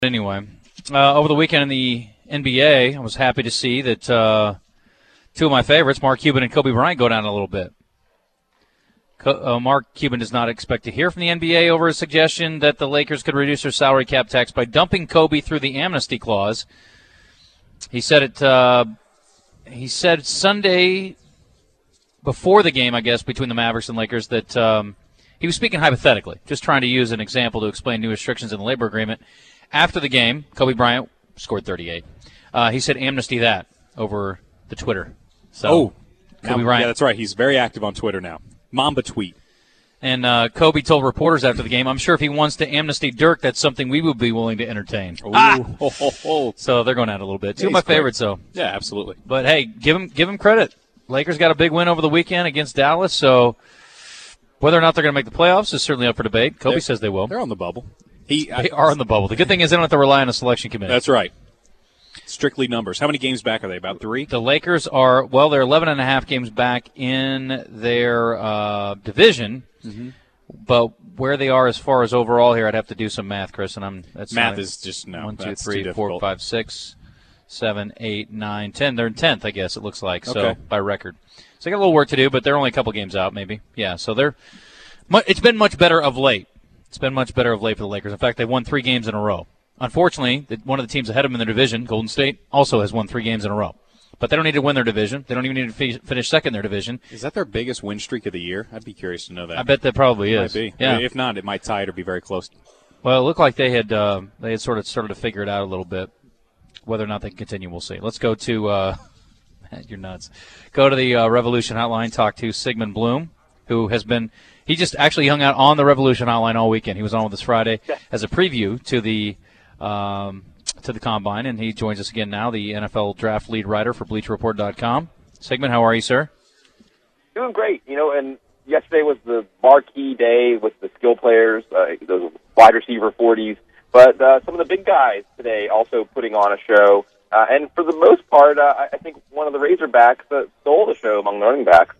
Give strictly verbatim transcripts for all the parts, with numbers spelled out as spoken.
Anyway, uh, over the weekend in the N B A, I was happy to see that uh, two of my favorites, Mark Cuban and Kobe Bryant, go down a little bit. Co- uh, Mark Cuban does not expect to hear from the N B A over his suggestion that the Lakers could reduce their salary cap tax by dumping Kobe through the amnesty clause. He said it. Uh, he said Sunday before the game, I guess, between the Mavericks and Lakers, that um, he was speaking hypothetically, just trying to use an example to explain new restrictions in the labor agreement. After the game, Kobe Bryant scored thirty-eight. Uh, he said amnesty that over the Twitter. So, oh, Kobe now, Bryant. Yeah, that's right. He's very active on Twitter now. Mamba tweet. And uh, Kobe told reporters after the game, I'm sure if he wants to amnesty Dirk, that's something we would be willing to entertain. Ooh, ah! ho, ho, ho. So they're going at it a little bit. Two Yeah, of my quick. favorites, though. Yeah, absolutely. But, hey, give him, give him credit. Lakers got a big win over the weekend against Dallas, so whether or not they're going to make the playoffs is certainly up for debate. Kobe They're, says they will. They're on the bubble. He, They I, are on the bubble. The good thing is they don't have to rely on a selection committee. That's right. Strictly numbers. How many games back are they? About three? The Lakers are, well, they're eleven and a half games back in their uh, division. Mm-hmm. But where they are as far as overall here, I'd have to do some math, Chris. And I'm that's Math not, is just no. One, two, that's three, too four, difficult. five, six, seven, eight, nine, ten. They're in tenth, I guess it looks like. So Okay. by record, so they got a little work to do, but they're only a couple games out, maybe. Yeah. So they're. It's been much better of late. It's been much better of late for the Lakers. In fact, they've won three games in a row. Unfortunately, one of the teams ahead of them in their division, Golden State, also has won three games in a row. But they don't need to win their division. They don't even need to fi- finish second in their division. Is that their biggest win streak of the year? I'd be curious to know that. I bet that probably It is. might be. Yeah. If not, it might tie it or be very close. Well, it looked like they had uh, they had sort of started to figure it out a little bit. Whether or not they can continue, we'll see. Let's go to uh, – you're nuts. Go to the uh, Revolution Hotline, talk to Sigmund Bloom, who has been – he just actually hung out on the Revolution Hotline all weekend. He was on with us Friday as a preview to the um, to the Combine, and he joins us again now, the N F L draft lead writer for Bleacher Report dot com. Sigmund, how are you, sir? Doing great. You know, and yesterday was the marquee day with the skill players, uh, those wide receiver forties, but uh, some of the big guys today also putting on a show. Uh, and for the most part, uh, I think one of the Razorbacks uh, stole the show among the running backs.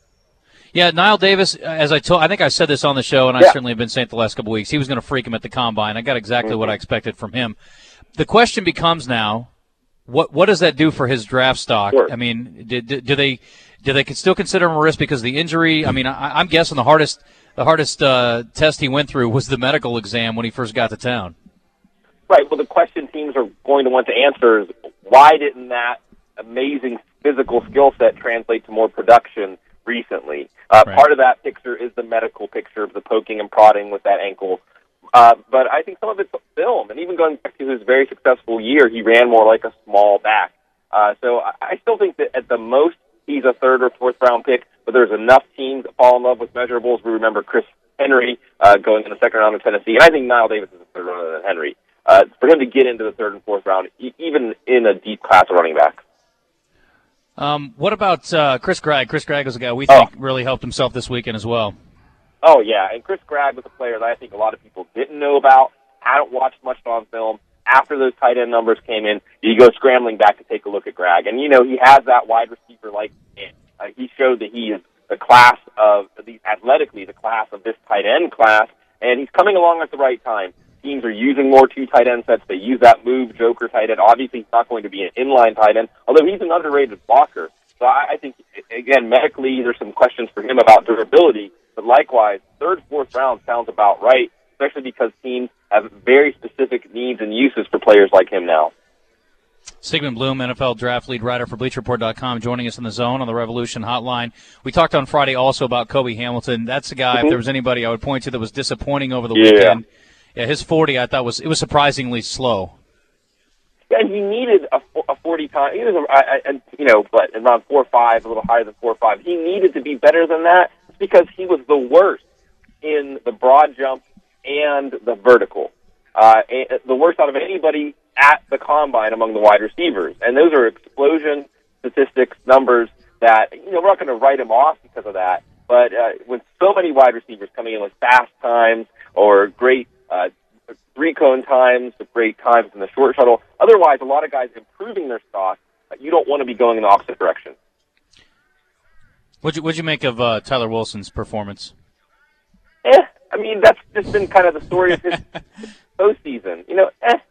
Yeah, Niall Davis, as I told, I think I said this on the show, and I yeah. certainly have been saying it the last couple of weeks, he was going to freak him at the Combine. I got exactly mm-hmm. what I expected from him. The question becomes now, what what does that do for his draft stock? Sure. I mean, do, do they do they still consider him a risk because of the injury? I mean, I, I'm guessing the hardest the hardest uh, test he went through was the medical exam when he first got to town. Right. Well, the question teams are going to want to answer is why didn't that amazing physical skill set translate to more production recently? Uh, right. Part of that picture is the medical picture of the poking and prodding with that ankle. Uh, but I think some of it's film, and even going back to his very successful year, he ran more like a small back. Uh, so I, I still think that at the most he's a third or fourth round pick, but there's enough teams that fall in love with measurables. We remember Chris Henry uh, going in the second round of Tennessee, and I think Niall Davis is a third rounder than Henry. Uh, for him to get into the third and fourth round, e- even in a deep class of running backs. Um, what about uh, Chris Gregg? Chris Gregg was a guy we Oh. think really helped himself this weekend as well. Oh, yeah, and Chris Gregg was a player that I think a lot of people didn't know about, hadn't watched much on film. After those tight end numbers came in, you go scrambling back to take a look at Gregg. And, you know, he has that wide receiver-like in. Uh, he showed that he is the class of, the, athletically, the class of this tight end class, and he's coming along at the right time. Teams are using more two tight end sets. They use that move joker tight end. Obviously, he's not going to be an inline tight end, although he's an underrated blocker. So I, I think, again, medically, there's some questions for him about durability. But likewise, third, fourth round sounds about right, especially because teams have very specific needs and uses for players like him now. Sigmund Bloom, N F L draft lead writer for Bleacher Report dot com, joining us in the zone on the Revolution Hotline. We talked on Friday also about Kobe Hamilton. That's a guy, mm-hmm. if there was anybody I would point to that was disappointing over the yeah. weekend. Yeah, his forty I thought was it was surprisingly slow. And he needed a, a forty time. He was, a, a, you know, but around four five, a little higher than four five. He needed to be better than that because he was the worst in the broad jump and the vertical. Uh, and the worst out of anybody at the Combine among the wide receivers. And those are explosion statistics, numbers that, you know, we're not going to write him off because of that. But uh, with so many wide receivers coming in with fast times or great uh, three-cone times, with great times in the short shuttle, otherwise a lot of guys improving their stock, uh, you don't want to be going in the opposite direction. What'd you, what'd you make of uh, Tyler Wilson's performance? Eh, I mean, that's just been kind of the story of his postseason. You know, eh, I,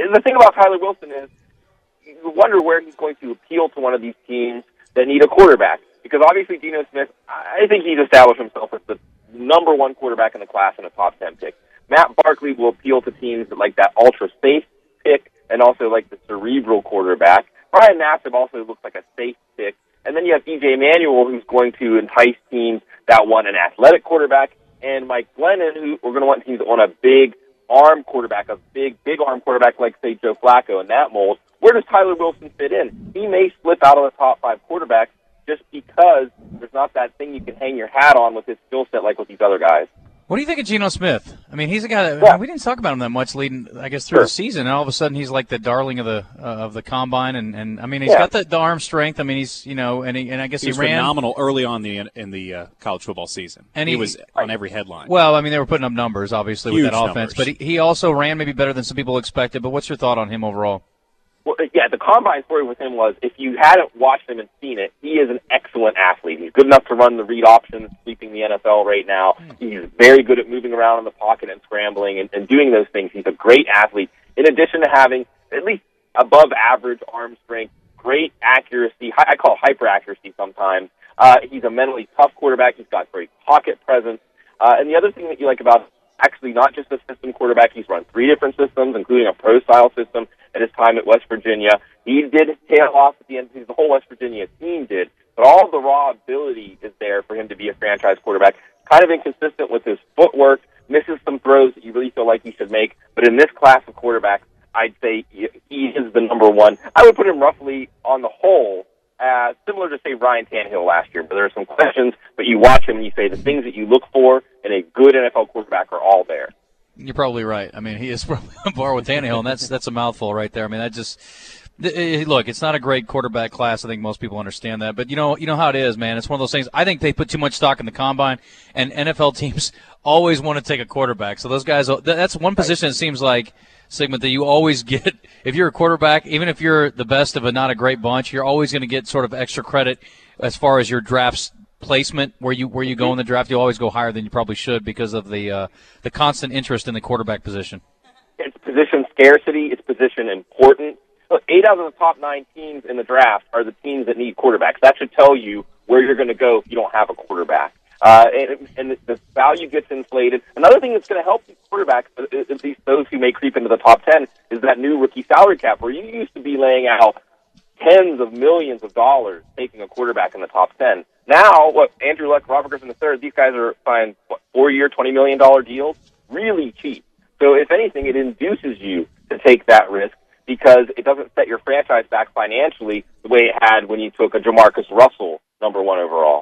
the thing about Tyler Wilson is you wonder where he's going to appeal to one of these teams that need a quarterback. Because obviously Geno Smith, I think he's established himself as the number one quarterback in the class and a top ten pick. Matt Barkley will appeal to teams that like that ultra-safe pick and also like the cerebral quarterback. Brian Nassib also looks like a safe pick. And then you have D J Manuel, who's going to entice teams that want an athletic quarterback, and Mike Glennon, who are going to want teams that want a big arm quarterback, a big, big arm quarterback like, say, Joe Flacco in that mold. Where does Tyler Wilson fit in? He may slip out of the top five quarterbacks just because there's not that thing you can hang your hat on with his skill set like with these other guys. What do you think of Geno Smith? I mean, he's a guy that yeah. we didn't talk about him that much leading, I guess, through sure. the season. And all of a sudden, he's like the darling of the uh, of the combine. And, and I mean, he's yeah. got the, the arm strength. I mean, he's you know, and he, and I guess he, he, was ran phenomenal early on the in the uh, college football season. And he, he was on every headline. Well, I mean, they were putting up numbers obviously Huge with that offense, numbers. but he, he also ran maybe better than some people expected. But what's your thought on him overall? Well, yeah, the combine story with him was, if you hadn't watched him and seen it, he is an excellent athlete. He's good enough to run the read option, sweeping the N F L right now. He's very good at moving around in the pocket and scrambling and, and doing those things. He's a great athlete, in addition to having at least above average arm strength, great accuracy. I call it hyper accuracy sometimes. Uh, he's a mentally tough quarterback. He's got great pocket presence. Uh, and the other thing that you like about him, actually not just a system quarterback, he's run three different systems, including a pro-style system at his time at West Virginia. He did tail off at the end, the whole West Virginia team did, but all the raw ability is there for him to be a franchise quarterback. Kind of inconsistent with his footwork, misses some throws that you really feel like he should make, but in this class of quarterbacks, I'd say he is the number one. I would put him roughly on the whole Uh, similar to, say, Ryan Tannehill last year, but there are some questions, but you watch him and you say the things that you look for in a good N F L quarterback are all there. You're probably right. I mean, he is probably on par with Tannehill, and that's that's a mouthful right there. I mean, that just look, it's not a great quarterback class. I think most people understand that, but you know, you know how it is, man. It's one of those things. I think they put too much stock in the combine, and N F L teams always want to take a quarterback. So those guys, that's one position. It seems like, Sigmund, that you always get, if you're a quarterback, even if you're the best of a not a great bunch, you're always going to get sort of extra credit as far as your draft's placement, where you where you go in the draft. You always go higher than you probably should because of the uh, the constant interest in the quarterback position. It's position scarcity. It's position importance. Look, eight out of the top nine teams in the draft are the teams that need quarterbacks. That should tell you where you're going to go if you don't have a quarterback. Uh, and, and the value gets inflated. Another thing that's going to help these quarterbacks, at least those who may creep into the top ten, is that new rookie salary cap, where you used to be laying out tens of millions of dollars taking a quarterback in the top ten. Now, what, Andrew Luck, Robert Griffin the third, these guys are signed, what, four-year, twenty million dollars deals? Really cheap. So if anything, it induces you to take that risk because it doesn't set your franchise back financially the way it had when you took a Jamarcus Russell number one overall.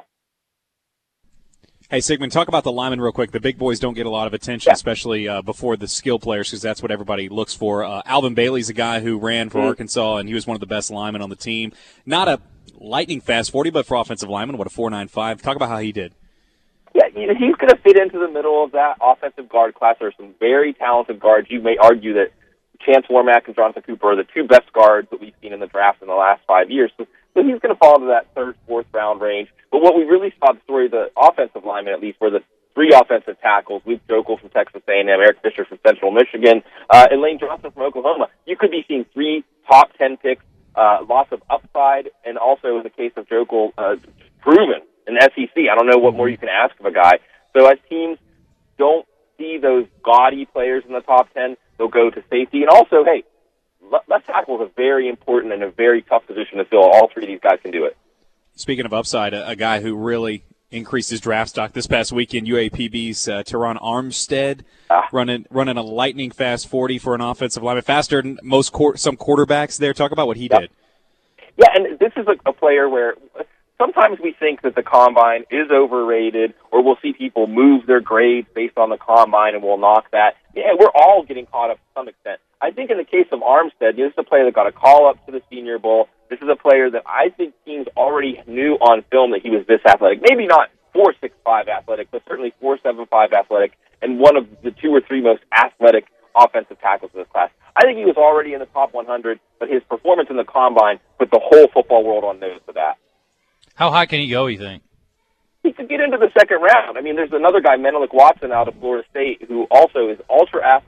Hey, Sigmund, talk about the linemen real quick. The big boys don't get a lot of attention, yeah. especially uh, before the skill players, because that's what everybody looks for. Uh, Alvin Bailey's a guy who ran for mm-hmm. Arkansas, and he was one of the best linemen on the team. Not a lightning fast forty, but for offensive lineman, what, a four nine five. Talk about how he did. Yeah, you know, he's going to fit into the middle of that offensive guard class. There are some very talented guards. You may argue that Chance Warmack and Jonathan Cooper are the two best guards that we've seen in the draft in the last five years. So, so he's going to fall into that third, fourth round range. But what we really saw, the story of the offensive linemen, at least, were the three offensive tackles: Luke Jokel from Texas A and M, Eric Fisher from Central Michigan, uh, and Lane Johnson from Oklahoma. You could be seeing three top ten picks, uh, lots of upside, and also in the case of Jokel, uh, proven in the S E C. I don't know what more you can ask of a guy. So as teams don't see those gaudy players in the top ten, they'll go to safety. And also, hey, left tackle is a very important and a very tough position to fill. All three of these guys can do it. Speaking of upside, a, a guy who really increased his draft stock this past weekend, U A P B's uh, Teron Armstead, ah. running running a lightning fast forty for an offensive lineman, faster than most quor- some quarterbacks there. Talk about what he yep. did. Yeah, and this is a, a player where sometimes we think that the combine is overrated, or we'll see people move their grades based on the combine and we'll knock that. Yeah, we're all getting caught up to some extent. I think in the case of Armstead, this is a player that got a call up to the Senior Bowl. This is a player that I think teams already knew on film that he was this athletic. Maybe not four six five athletic, but certainly four seven five athletic, and one of the two or three most athletic offensive tackles in this class. I think he was already in the top one hundred, but his performance in the combine put the whole football world on notice of that. How high can he go, you think? He could get into the second round. I mean, there's another guy, Menelik Watson, out of Florida State, who also is ultra athletic,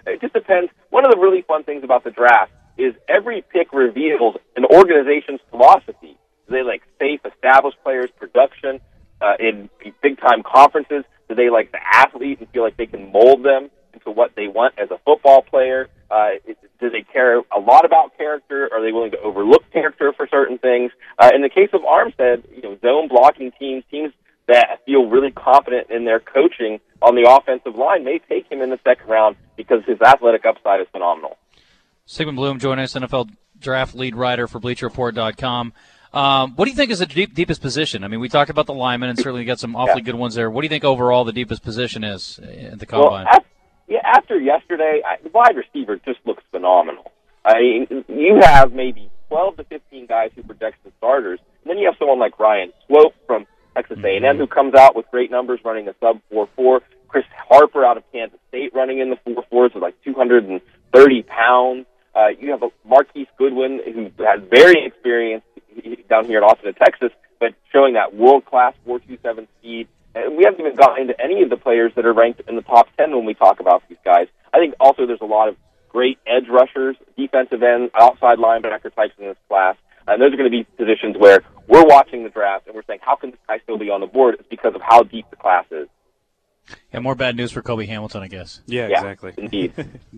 It just depends. One of the really fun things about the draft is every pick reveals an organization's philosophy. Do they like safe, established players, production uh, in big-time conferences? Do they like the athlete and feel like they can mold them into what they want as a football player? Uh, do they care a lot about character? Are they willing to overlook character for certain things? Uh, in the case of Armstead, you know, zone blocking teams, teams that feel really confident in their coaching on the offensive line may take him in the second round because his athletic upside is phenomenal. Sigmund Bloom joining us, N F L draft lead writer for Bleacher Report dot com. Um, what do you think is the deep, deepest position? I mean, we talked about the linemen, and certainly you got some awfully yeah. good ones there. What do you think overall the deepest position is at the combine? Well, Yeah, after yesterday, I, wide receiver just looks phenomenal. I mean, you have maybe twelve to fifteen guys who project the starters, and then you have someone like Ryan Swope from Texas A and M who comes out with great numbers running a sub four four. Chris Harper out of Kansas State running in the four fours with like two hundred thirty pounds. Uh, you have a Marquise Goodwin who has very experienced down here in Austin, Texas, but showing that world-class four two seven speed. And we haven't even gotten into any of the players that are ranked in the top ten when we talk about these guys. I think also there's a lot of great edge rushers, defensive end, outside linebacker types in this class. And those are going to be positions where we're watching the draft and we're saying, how can this guy still be on the board? It's because of how deep the class is. Yeah, more bad news for Kobe Hamilton, I guess. Yeah, yeah exactly. Indeed.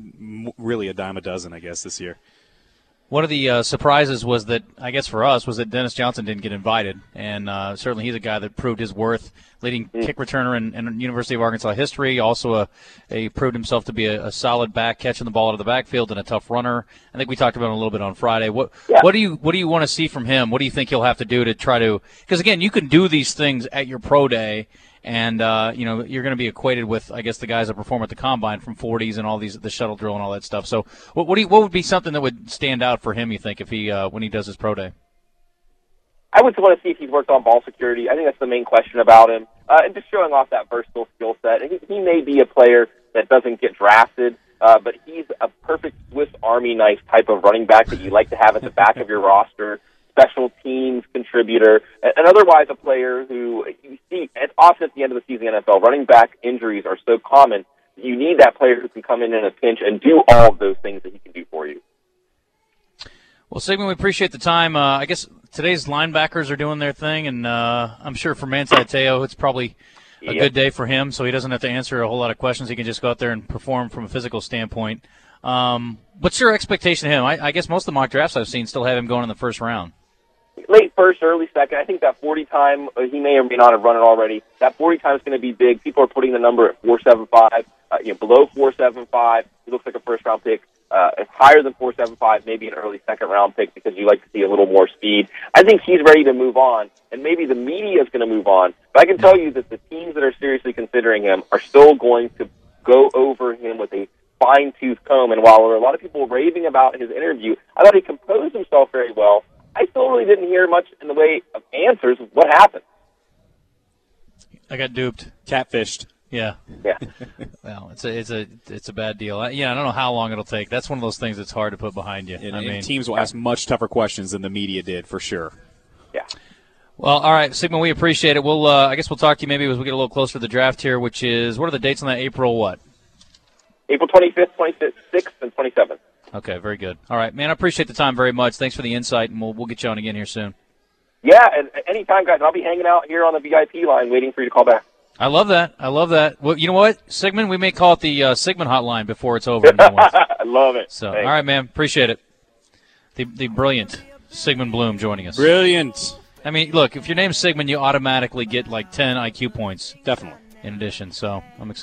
Really a dime a dozen, I guess, this year. One of the uh, surprises was that, I guess for us, was that Dennis Johnson didn't get invited. And uh, certainly he's a guy that proved his worth, leading mm. kick returner in, in University of Arkansas history. Also, a, a proved himself to be a, a solid back, catching the ball out of the backfield and a tough runner. I think we talked about him a little bit on Friday. What yeah. what do you what do you want to see from him? What do you think he'll have to do to try to – because, again, you can do these things at your pro day, and, uh, you know, you're going to be equated with, I guess, the guys that perform at the combine from forties and all these, the shuttle drill and all that stuff. So what what, do you, what would be something that would stand out for him, you think, if he uh, when he does his pro day? I would want to see if he's worked on ball security. I think that's the main question about him. Uh, and just showing off that versatile skill set. He, he may be a player that doesn't get drafted, uh, but he's a perfect Swiss Army knife type of running back that you like to have at the back of your roster. Special teams contributor, and otherwise a player who you see often at the end of the season in the N F L, running back injuries are so common. You need that player who can come in in a pinch and do all of those things that he can do for you. Well, Sigmund, we appreciate the time. Uh, I guess today's linebackers are doing their thing, and uh, I'm sure for Manti Te'o, it's probably a yep. good day for him, so he doesn't have to answer a whole lot of questions. He can just go out there and perform from a physical standpoint. Um, what's your expectation of him? I, I guess most of the mock drafts I've seen still have him going in the first round. Late first, early second. I think that forty time, uh, he may or may not have run it already. That forty time is going to be big. People are putting the number at four seven five, uh, you know, below four seven five. He looks like a first round pick. Uh, it's higher than four seven five, maybe an early second round pick because you like to see a little more speed. I think he's ready to move on, and maybe the media is going to move on. But I can tell you that the teams that are seriously considering him are still going to go over him with a fine-tooth comb. And while there are a lot of people raving about his interview, I thought he composed himself very well. I still really didn't hear much in the way of answers. What happened? I got duped. Catfished. Yeah. Yeah. Well, it's a it's a it's a bad deal. I, yeah, I don't know how long it'll take. That's one of those things that's hard to put behind you. And, I and mean, teams will ask much tougher questions than the media did, for sure. Yeah. Well, all right, Sigmund, we appreciate it. We'll uh, I guess we'll talk to you maybe as we get a little closer to the draft here, which is what are the dates on that? April what? April twenty-fifth, twenty-sixth, and twenty-seventh. Okay, very good. All right, man, I appreciate the time very much. Thanks for the insight, and we'll we'll get you on again here soon. Yeah, and anytime, guys. I'll be hanging out here on the V I P line waiting for you to call back. I love that. I love that. Well, you know what, Sigmund? We may call it the uh, Sigmund hotline before it's over. I love it. So, Thanks. all right, man. Appreciate it. The the brilliant Sigmund Bloom joining us. Brilliant. I mean, look, if your name's Sigmund, you automatically get like ten I Q points. Definitely. In addition, so I'm excited.